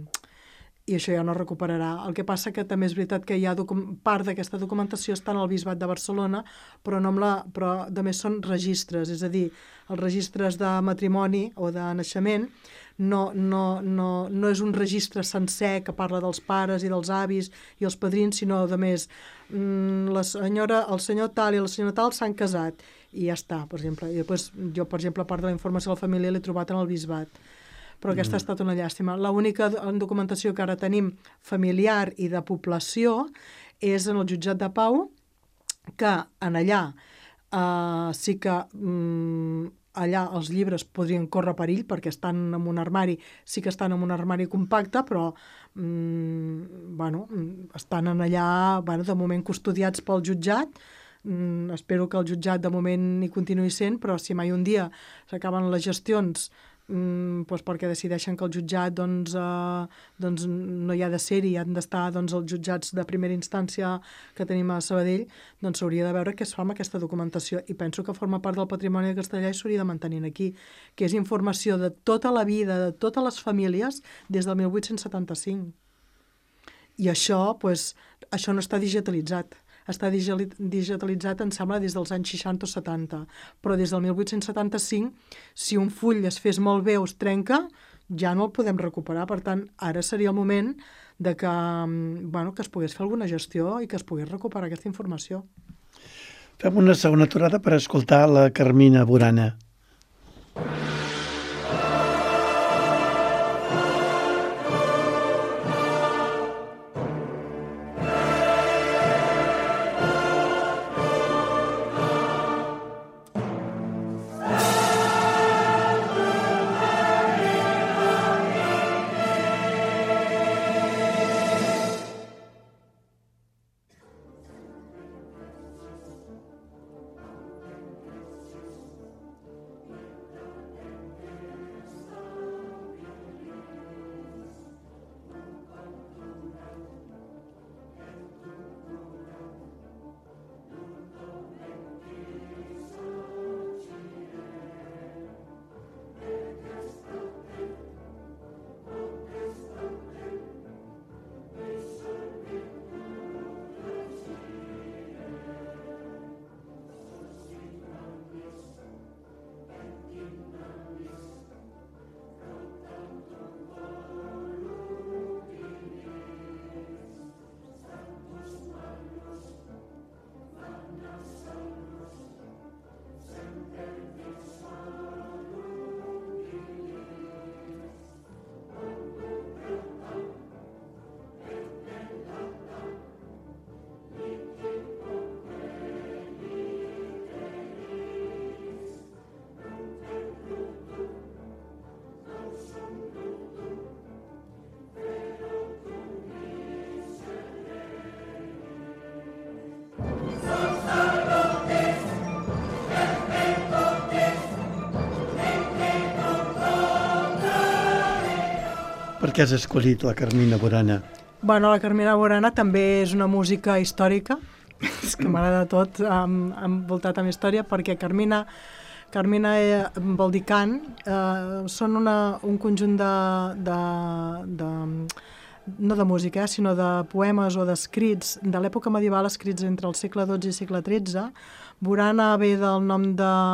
i això ja no es recuperarà. El que passa que també és veritat que hi ha part d'aquesta documentació està en el Bisbat de Barcelona, però, no amb la... però a més són registres, és a dir, els registres de matrimoni o de naixement no, no, no, no és un registre sencer que parla dels pares i dels avis i els padrins, sinó de més la senyora, el senyor tal i la senyora tal s'han casat i ja està, per exemple. I després, jo, per exemple, part de la informació de la família l'he trobat en el Bisbat. Però aquesta mm. ha estat una llàstima. L'única documentació que ara tenim familiar i de població és en el jutjat de Pau, que en allà eh, sí que mm, allà els llibres podrien córrer perill perquè estan en un armari, sí que estan en un armari compacte, però mm, bueno, estan en allà, bueno, de moment custodiats pel jutjat, mm, espero que el jutjat de moment hi continuï sent, però si mai un dia s'acaben les gestions Mm, doncs perquè decideixen que el jutjat doncs, eh, doncs no hi ha de ser-hi, han d'estar doncs, els jutjats de primera instància que tenim a Sabadell, doncs s'hauria de veure què es fa amb aquesta documentació, i penso que forma part del patrimoni de Castellà i s'hauria de mantenir aquí, que és informació de tota la vida, de totes les famílies des del mil vuit-cents setanta-cinc. I això, doncs, això no està digitalitzat. Està digitalitzat, em sembla, des dels anys seixanta o setanta. Però des del mil vuit-cents setanta-cinc, si un full es fes molt bé o es trenca, ja no el podem recuperar. Per tant, ara seria el moment de que, bueno, que es pogués fer alguna gestió i que es pogués recuperar aquesta informació. Fem una segona aturada per escoltar la Carmina Burana. Per què has escollit la Carmina Burana? Bueno, la Carmina Burana també és una música històrica, és que m'agrada tot, um, envoltat amb història, perquè Carmina, Carmina eh, vol dir cant, eh, són una, un conjunt de, de, de, no de música, eh, sinó de poemes o d'escrits de l'època medieval, escrits entre el segle dotze i segle tretze. Burana ve del nom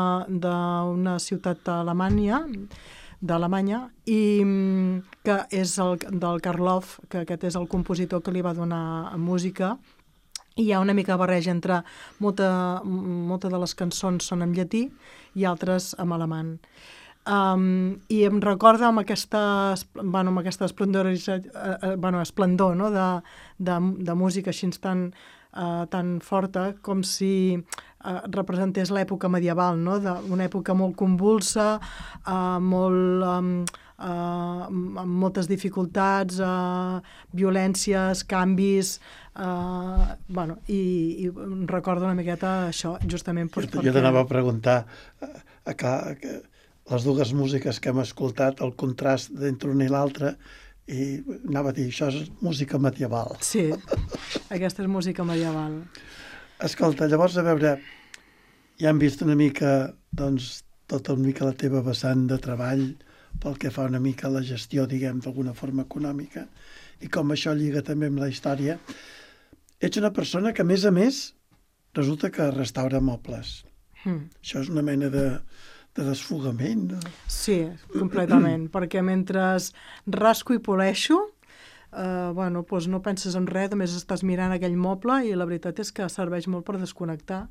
d'una ciutat d'Alemanya, d'Alemanya, i que és el, del Karloff, que aquest és el compositor que li va donar música, i hi ha una mica barreja entre molta, molta de les cançons són en llatí i altres en alemany. Um, I em recorda amb aquesta, bueno, amb aquesta esplendor, eh, bueno, esplendor, no? de, de, de música així tan, uh, tan forta, com si uh, representés l'època medieval, no? De, una època molt convulsa, uh, molt, um, uh, amb moltes dificultats, uh, violències, canvis, uh, bueno, i, i recordo una miqueta això, justament doncs, jo, perquè... Jo t'anava a preguntar, a, a, a, les dues músiques que hem escoltat, el contrast d'entre una i l'altra, i anava a dir, això és música medieval. Sí, aquesta és música medieval. Escolta, llavors, a veure, ja hem vist una mica, doncs, tota una mica la teva vessant de treball pel que fa una mica a la gestió, diguem, d'alguna forma econòmica, i com això lliga també amb la història. Ets una persona que, a més a més, resulta que restaura mobles. Mm. Això és una mena de... de desfogament. De... Sí, completament, perquè mentre rasco i poleixo, eh, bueno, doncs no penses en res, només estàs mirant aquell moble i la veritat és que serveix molt per desconnectar.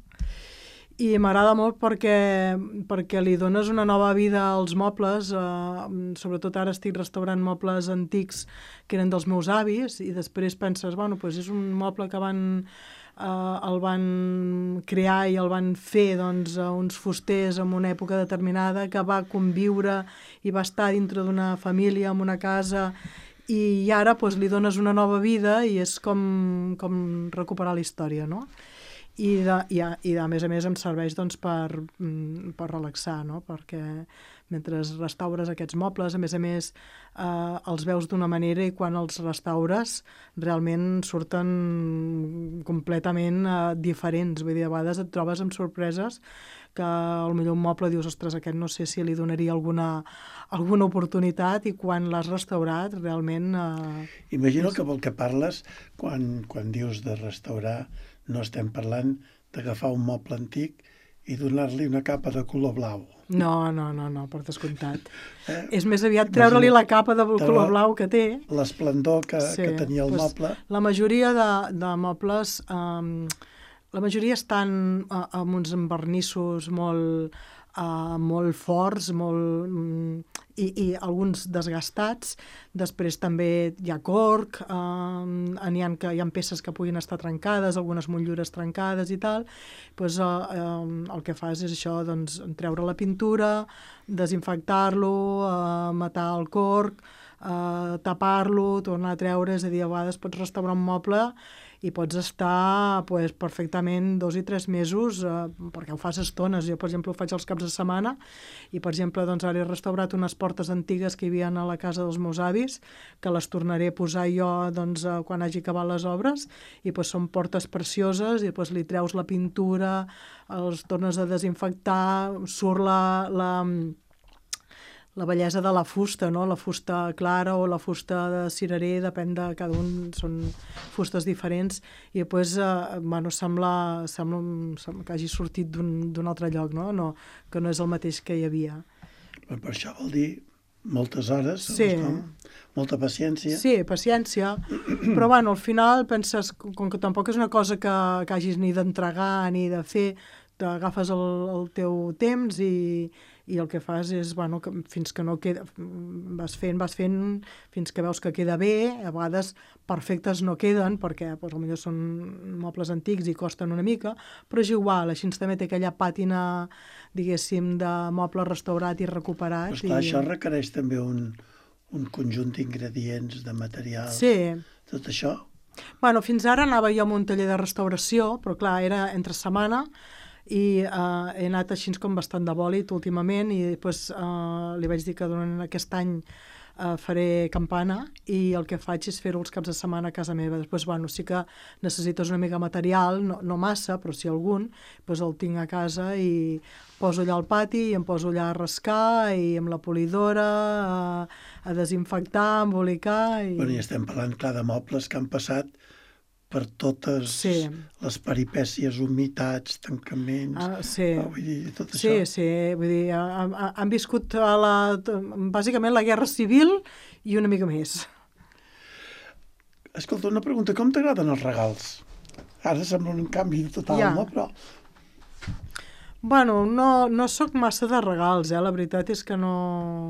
I m'agrada molt perquè, perquè li dones una nova vida als mobles, eh, sobretot ara estic restaurant mobles antics que eren dels meus avis, i després penses, bueno, doncs és un moble que van... Uh, el van crear i el van fer doncs, uh, uns fusters en una època determinada, que va conviure i va estar dintre d'una família, en una casa, i ara doncs, li dones una nova vida i és com, com recuperar la història, no? I, de, i, a, i a més a més em serveix doncs, per, per relaxar, no? Perquè mentre restaures aquests mobles, a més a més eh, els veus d'una manera i quan els restaures realment surten completament eh, diferents. Vull dir, a vegades et trobes amb sorpreses que potser un moble dius, ostres, aquest no sé si li donaria alguna, alguna oportunitat, i quan l'has restaurat realment... Eh, Imagino és... que pel que parles, quan, quan dius de restaurar, no estem parlant d'agafar un moble antic i donar-li una capa de color blau. No, no, no, no, per descomptat. Eh? És més aviat treure-li la capa de color blau que té. L'esplendor que, sí, que tenia el pues, moble. La majoria de, de mobles, eh, la majoria estan eh, amb uns embarnissos molt, eh, molt forts, molt, mm, i, i alguns desgastats. Després també hi ha corc, eh, n'hi ha, que, hi ha peces que puguin estar trencades, algunes motllures trencades i tal. Pues, eh, eh, el que fas és això, doncs, treure la pintura, desinfectar-lo, eh, matar el corc, eh, tapar-lo, tornar a treure, és a dir, a vegades pots restaurar un moble i pots estar pues, perfectament dos i tres mesos, eh, perquè ho fas estones. Jo, per exemple, ho faig els caps de setmana i, per exemple, doncs, ara he restaurat unes portes antigues que hi havia a la casa dels meus avis, que les tornaré a posar jo doncs, quan hagi acabat les obres, i pues, són portes precioses, i pues, li treus la pintura, els tornes a desinfectar, surt la... la la bellesa de la fusta, no? La fusta clara o la fusta de cirerer, depèn de cada un, són fustes diferents, i després, eh, bueno, sembla, sembla, sembla que hagi sortit d'un altre lloc, no? No? Que no és el mateix que hi havia. Per això vol dir moltes hores, sí. No? Molta paciència. Sí, paciència, però bueno, al final penses, com que tampoc és una cosa que, que hagis ni d'entregar ni de fer, t'agafes el, el teu temps i, i el que fas és, bueno, que fins que no queda, vas fent, vas fent, fins que veus que queda bé. A vegades perfectes no queden, perquè doncs, potser són mobles antics i costen una mica, però és igual, així també té aquella pàtina, diguéssim, de moble restaurat i recuperat. Però esclar, i... això requereix també un, un conjunt d'ingredients, de materials, sí. Tot això. Bueno, fins ara anava jo a un taller de restauració, però clar, era entre setmana, i uh, he anat així com bastant de bòlit últimament, i després uh, li vaig dir que durant aquest any uh, faré campana, i el que faig és fer-ho els caps de setmana a casa meva. Després, bueno, sí que necessites una mica material, no, no massa, però si algun, doncs el tinc a casa i poso allà al pati i em poso allà a rascar i amb la polidora a, a desinfectar, a embolicar. I... Bueno, i estem parlant, clar, de mobles que han passat per totes sí. les peripècies, humitats, tancaments, ah, sí. ah, vull dir, tot sí, això. Sí, sí, vull dir, han, han viscut a la, bàsicament la Guerra Civil i una mica més. Escolta, una pregunta, com t'agraden els regals? Ara sembla un canvi total, ja. No? Però... Bueno, no, no sóc massa de regals, eh? La veritat és que no...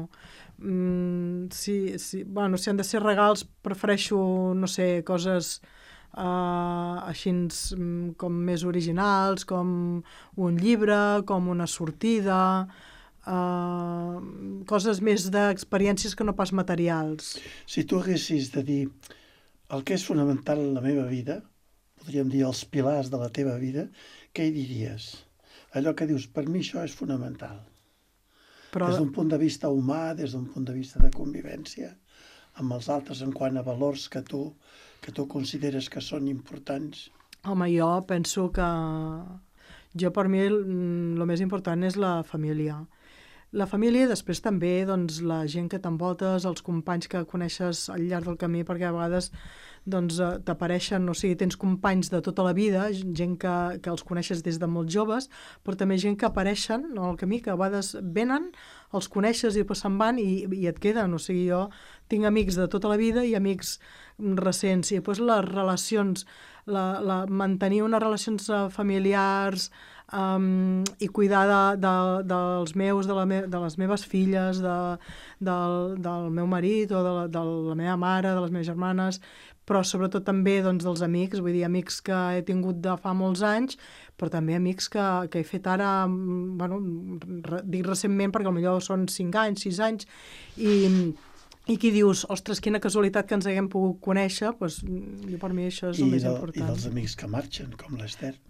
Mm, sí, sí, bueno, si han de ser regals, prefereixo, no sé, coses... Uh, així com més originals, com un llibre, com una sortida, uh, coses més d'experiències que no pas materials. Si tu haguessis de dir el que és fonamental en la meva vida, podríem dir els pilars de la teva vida, què hi diries? Allò que dius, per mi això és fonamental. Però... Des d'un punt de vista humà, des d'un punt de vista de convivència, amb els altres en quant a valors que tu... que tu consideres que són importants? Home, jo penso que... Jo, per mi, el, el més important és la família. La família i després també doncs, la gent que t'envoltes, els companys que coneixes al llarg del camí, perquè a vegades doncs, t'apareixen, o sigui, tens companys de tota la vida, gent que, que els coneixes des de molt joves, però també gent que apareixen no, al camí, que a vegades venen, els coneixes i se'n van i, i et queden. O sigui, jo tinc amics de tota la vida i amics recents, i després les relacions, la, la, mantenir unes relacions familiars um, i cuidar de, de, dels meus, de, la me, de les meves filles, de, del, del meu marit o de la, de la meva mare, de les meves germanes, però sobretot també doncs, dels amics, vull dir, amics que he tingut de fa molts anys, però també amics que, que he fet ara, bueno, re, dic recentment perquè potser són cinc anys, sis anys, i... I qui dius, ostres, quina casualitat que ens haguem pogut conèixer, doncs jo per mi això és el I més de, important. I dels amics que marxen, com l'Ester.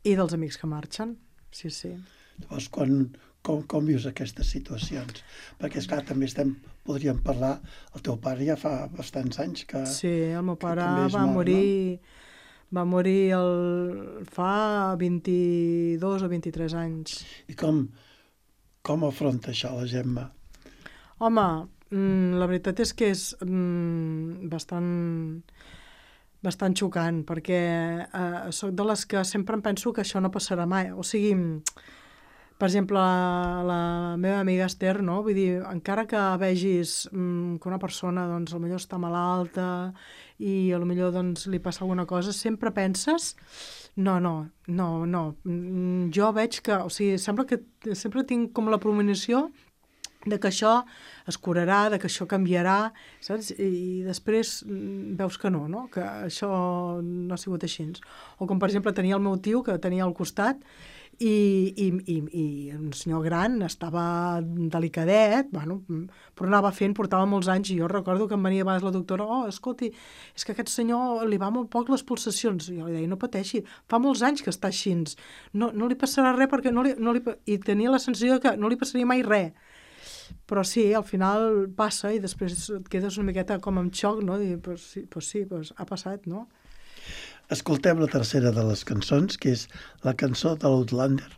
I dels amics que marxen, sí, sí. Llavors, quan, com, com vius aquestes situacions? Perquè, esclar, també estem, podríem parlar, el teu pare ja fa bastants anys que... Sí, el meu pare va va mort, morir, no? va morir el, fa vint-i-dos o vint-i-tres anys. I com, com afronta això la Gemma? Home, mm, la veritat és que és mm, bastant... bastant xocant, perquè eh, soc de les que sempre em penso que això no passarà mai. O sigui, per exemple, la, la meva amiga Esther, no? Vull dir, encara que vegis mm, que una persona, doncs, potser està malalta i potser doncs, li passa alguna cosa, sempre penses, no, no, no, no, jo veig que, o sigui, sembla que sempre tinc com la premonició de que això es curarà, de que això canviarà, saps? I després veus que no, no? Que això no ha sigut així. O com, per exemple, tenia el meu tio, que tenia al costat, i, i, i, i un senyor gran estava delicadet, bueno, però anava fent, portava molts anys, i jo recordo que em venia a vegades la doctora, oh, escolti, és que aquest senyor li va molt poc les pulsacions. I jo li deia, no pateixi, fa molts anys que està així, no, no li passarà res, perquè no li, no li... I tenia la sensació que no li passaria mai res. Però sí, al final passa i després et quedes una miqueta com amb xoc, no? I pues sí, pues sí pues ha passat, no? Escoltem la tercera de les cançons, que és la cançó de l'Outlander.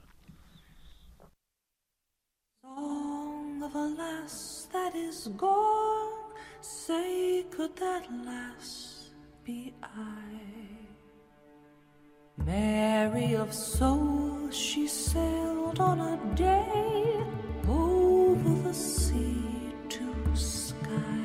Song of a lass that is gone, say could that lass be I? Mary of soul, she sailed on a day over the sea to sky.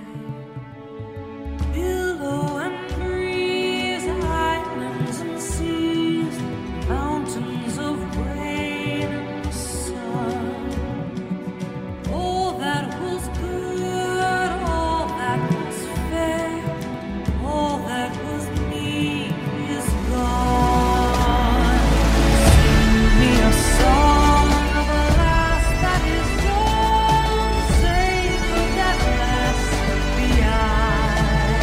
Billow and breeze, islands and seas, mountains of rain and sun. All that was good, all that was fair, all that was me is gone. Sing me a song of a lass that is gone. Say could that lass be I?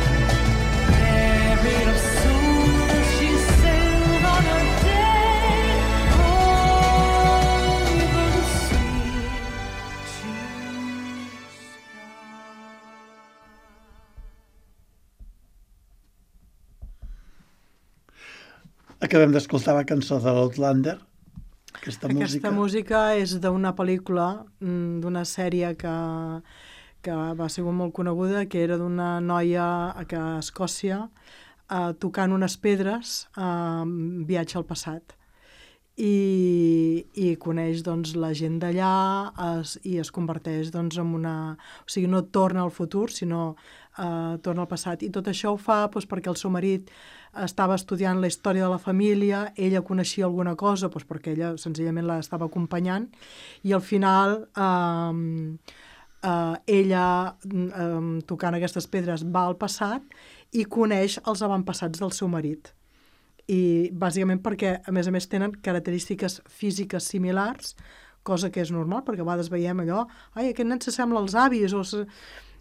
Mary of soul, she sailed on a day over the sea to sky. Acabem d'escoltar la cançó de l'Outlander. Aquesta, Aquesta música... música és d'una pel·lícula, mm, d'una sèrie que, que va ser molt coneguda, que era d'una noia que a Escòcia eh, tocant unes pedres eh, viatja al passat. I, i coneix doncs, la gent d'allà es, i es converteix doncs, en una... O sigui, no torna al futur, sinó eh, torna al passat. I tot això ho fa doncs, perquè el seu marit estava estudiant la història de la família, ella coneixia alguna cosa doncs, perquè ella senzillament l'estava acompanyant, i al final eh, eh, ella, eh, tocant aquestes pedres, va al passat i coneix els avantpassats del seu marit. I bàsicament perquè, a més a més, tenen característiques físiques similars, cosa que és normal, perquè a vegades veiem allò, ai, aquest nen s'assembla als avis, o se...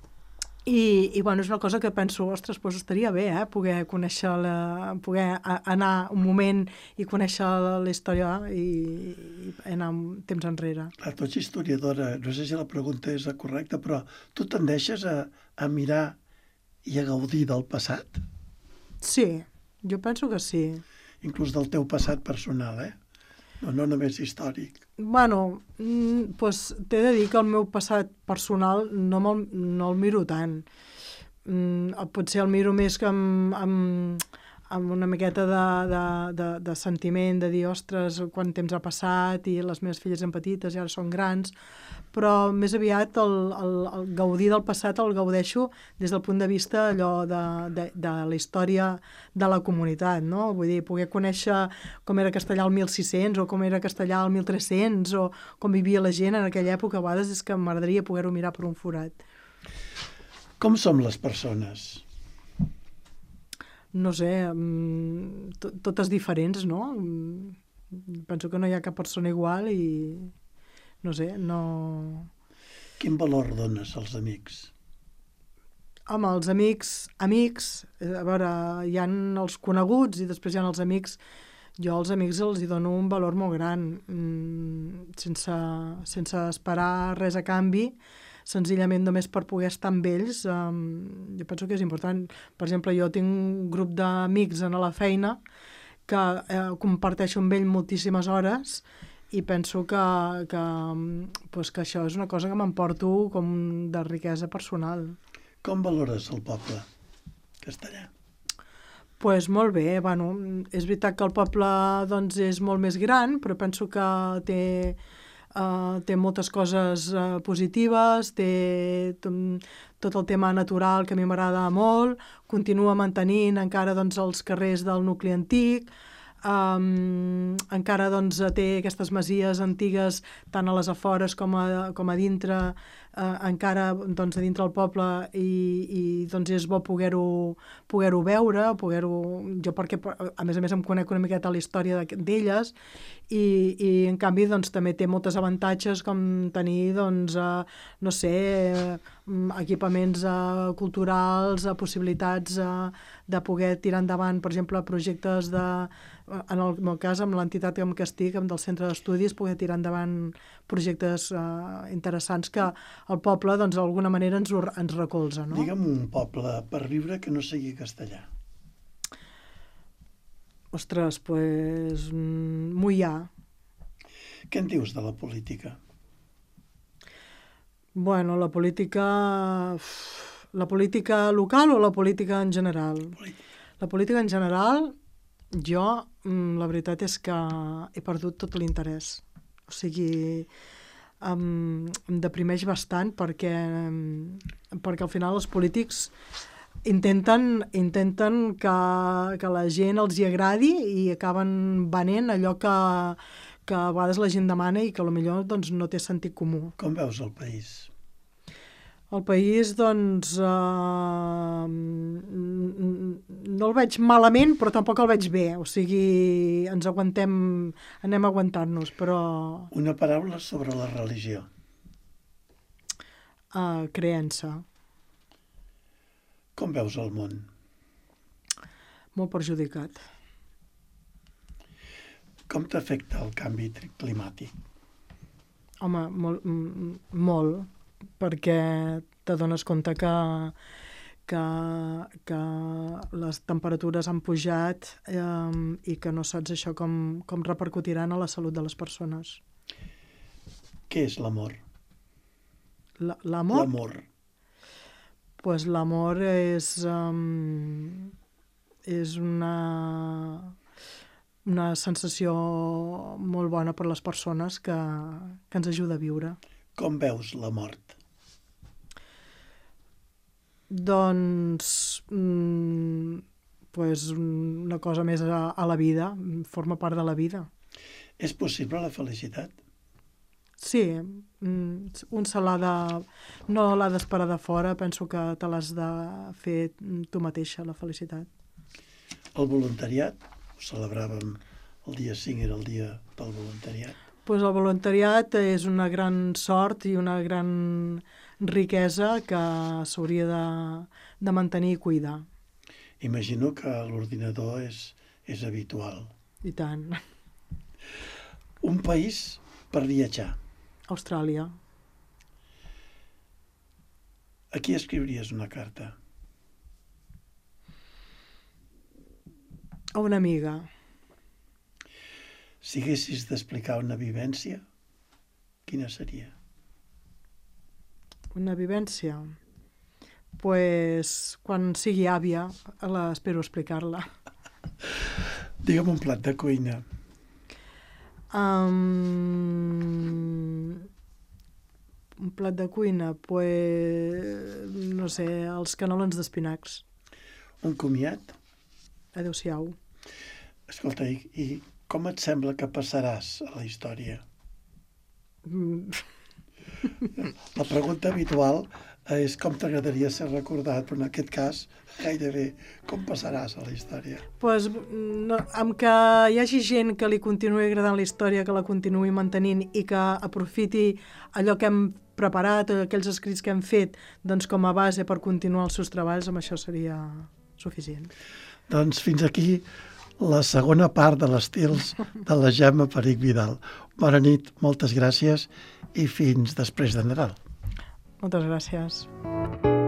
I, i bueno, és una cosa que penso, ostres, doncs estaria bé, eh, poder conèixer la, poder a, anar un moment i conèixer la, la història i, i anar un temps enrere. Clar, tu ets historiadora, no sé si la pregunta és la correcta, però tu tendeixes a, a mirar i a gaudir del passat? Sí, jo penso que sí. Inclús del teu passat personal, eh? No, no només històric. Bueno, mm, pues, t'he de dir que el meu passat personal no, no el miro tant. Mm, potser el miro més que amb, amb, amb una miqueta de, de, de, de sentiment, de dir, ostres, quant temps ha passat, i les meves filles eren petites i ara són grans, però més aviat el, el, el gaudir del passat el gaudeixo des del punt de vista allò de, de, de la història de la comunitat, no? Vull dir, poder conèixer com era Castellà el mil sis-cents o com era Castellà el mil tres-cents o com vivia la gent en aquella època, a vegades és que m'agradaria poder-ho mirar per un forat. Com som les persones? No sé, to, totes diferents, no? Penso que no hi ha cap persona igual i no sé, no... Quin valor dones als amics? Home, els amics, amics, a veure, hi ha els coneguts i després hi ha els amics jo als amics els hi dono un valor molt gran, mm, sense, sense esperar res a canvi, senzillament només per poder estar amb ells. Um, jo penso que és important. Per exemple, jo tinc un grup d'amics a la feina que eh, comparteixo amb ell moltíssimes hores i penso que, que, pues, que això és una cosa que m'emporto com de riquesa personal. Com valores el poble castellà? Pues molt bé, bueno, és veritat que el poble doncs, és molt més gran, però penso que té, uh, té moltes coses uh, positives, té tot el tema natural que a mi m'agrada molt, continua mantenint encara doncs, els carrers del nucli antic, um, encara doncs, té aquestes masies antigues tant a les afores com a, com a dintre, Uh, encara doncs, a dintre del poble i, i doncs, és bo poder-ho poder-ho veure, poder-ho... Jo perquè, a més a més, em conec una miqueta la història d'elles i, i en canvi, doncs, també té moltes avantatges com tenir, doncs, uh, no sé, uh, equipaments uh, culturals, uh, possibilitats uh, de poder tirar endavant, per exemple, projectes de... En el meu cas, amb l'entitat amb què estic, amb del centre d'estudis, poder tirar endavant projectes uh, interessants que el poble, doncs, d'alguna manera ens, ens recolza, no? Digue'm un poble per viure que no sigui castellà. Ostres, doncs, pues, Moià. Què en dius de la política? Bueno, la política... La política local o la política en general? Política. La política en general, jo, la veritat és que he perdut tot l'interès. O sigui... Em, em deprimeix bastant perquè, perquè al final els polítics intenten, intenten que, que la gent els hi agradi i acaben venent allò que, que a vegades la gent demana i que potser doncs, no té sentit comú. Com veus el país? El país, doncs, uh, no el veig malament, però tampoc el veig bé. O sigui, ens aguantem, anem a aguantar-nos, però... Una paraula sobre la religió. Uh, creença. Com veus el món? Molt perjudicat. Com t'afecta el canvi climàtic? Home, molt, molt, perquè t'adones compte que, que, que les temperatures han pujat eh, i que no saps això com, com repercutiran a la salut de les persones. Què és l'amor? L'amor? L'amor. Pues l'amor és, um, és una, una sensació molt bona per a les persones que, que ens ajuda a viure. Com veus la mort? Doncs mm, pues una cosa més a, a la vida, forma part de la vida. És possible la felicitat? Sí, mm, un se l'ha de... no l'ha d'esperar de fora, penso que te l'has de fer tu mateixa, la felicitat. El voluntariat, ho celebràvem el dia cinc, era el dia del voluntariat. Pues el voluntariat és una gran sort i una gran riquesa que s'hauria de, de mantenir i cuidar. Imagino que l'ordinador és, és habitual. I tant. Un país per viatjar. Austràlia. A qui escriuries una carta? A una amiga. Si haguessis d'explicar una vivència, quina seria? Una vivència? Pues, quan sigui àvia, la espero explicar-la. Digue'm un plat de cuina. Um, un plat de cuina? Pues, no sé, els canelons d'espinacs. Un comiat? Adéu-siau. Escolta, i, i com et sembla que passaràs a la història? Mm. La pregunta habitual és com t'agradaria ser recordat, però en aquest cas gairebé com passaràs a la història? Pues, no, amb que hi hagi gent que li continuï agradant la història, que la continuï mantenint i que aprofiti allò que hem preparat, aquells escrits que hem fet, doncs com a base per continuar els seus treballs, amb això seria suficient. Doncs fins aquí la segona part de l'Estils de la Gemma Perich Vidal. Bona nit, moltes gràcies i fins després de Nadal. Moltes gràcies.